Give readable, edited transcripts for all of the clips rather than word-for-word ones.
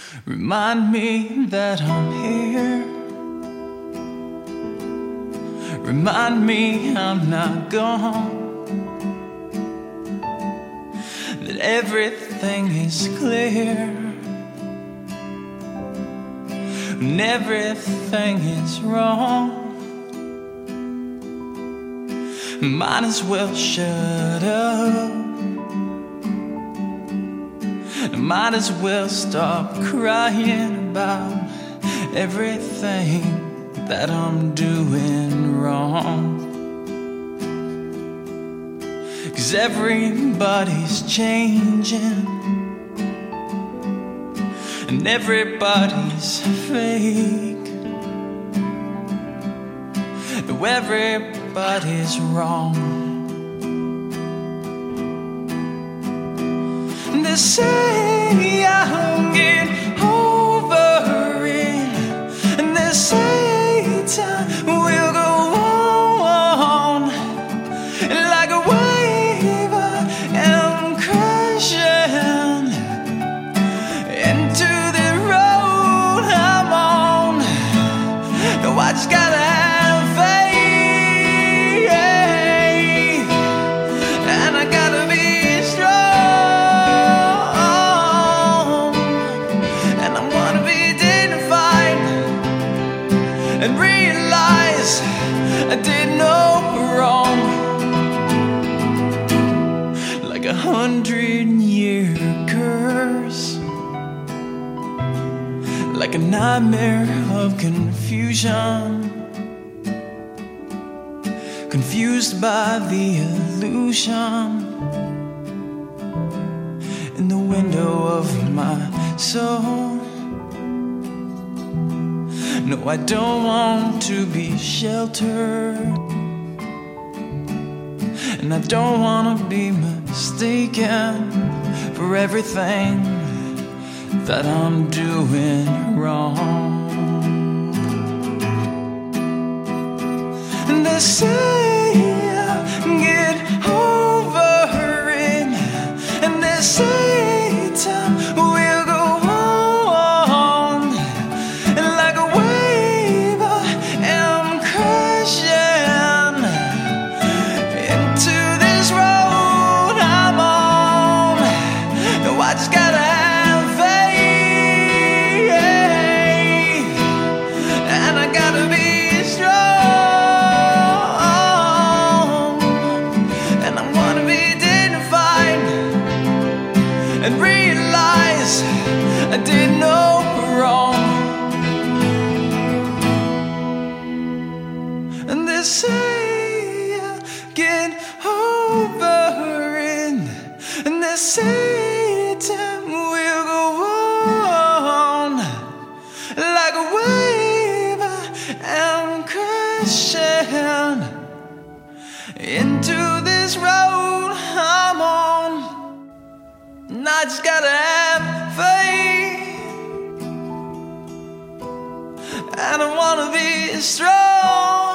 Remind me that I'm here. Remind me I'm not gone. That everything is clear. And everything is wrong. Might as well shut up. Might as well stop crying about everything that I'm doing wrong. 'Cause everybody's changing, and everybody's fake. No, everybody's wrong. They say I'll get over it, and they say time will go on. Like a wave I am crashing into the road I'm on. No, I just gotta have faith, and I gotta be strong, and I wanna be dignified and realize I did no wrong. Like 100-year curse, like a nightmare of confusion, confused by the illusion in the window of my soul. No, I don't want to be sheltered, and I don't want to be mistaken for everything that I'm doing wrong. And they say I'll get over it, and they say time will go on. And like a wave I am crashing into this road I'm on. No, I just gotta have faith, and I gotta be strong, and I wanna be dignified and realize I did no wrong. And they say I'll get over it, and they say time will go on. Like a wave I am crashing into this road I'm on. And I just gotta have faith, and I wanna be strong.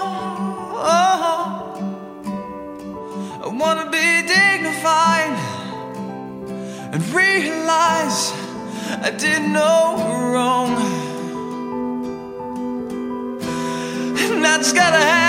I wanna be dignified and realize I did no wrong. And I just gotta have